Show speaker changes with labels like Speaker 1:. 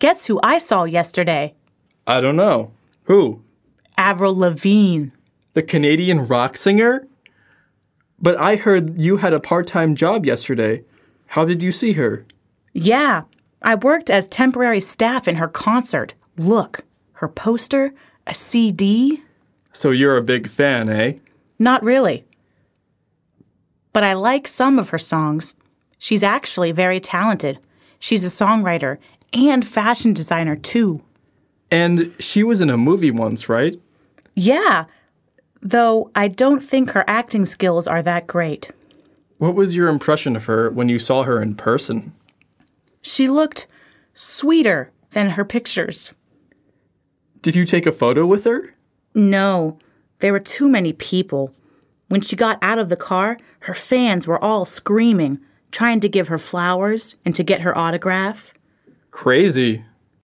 Speaker 1: Guess who I saw yesterday?
Speaker 2: I don't know. Who?
Speaker 1: Avril Lavigne.
Speaker 2: The Canadian rock singer? But I heard you had a part-time job yesterday. How did you see her?
Speaker 1: Yeah, I worked as temporary staff in her concert. Look, her poster, a CD.
Speaker 2: So you're a big fan, eh?
Speaker 1: Not really. But I like some of her songs. She's actually very talented. She's a songwriter and fashion designer, too.
Speaker 2: And she was in a movie once, right?
Speaker 1: Yeah, though I don't think her acting skills are that great.
Speaker 2: What was your impression of her when you saw her in person?
Speaker 1: She looked sweeter than her pictures.
Speaker 2: Did you take a photo with her?
Speaker 1: No, there were too many people. When she got out of the car, her fans were all screaming, trying to give her flowers and to get her autograph.
Speaker 2: Crazy.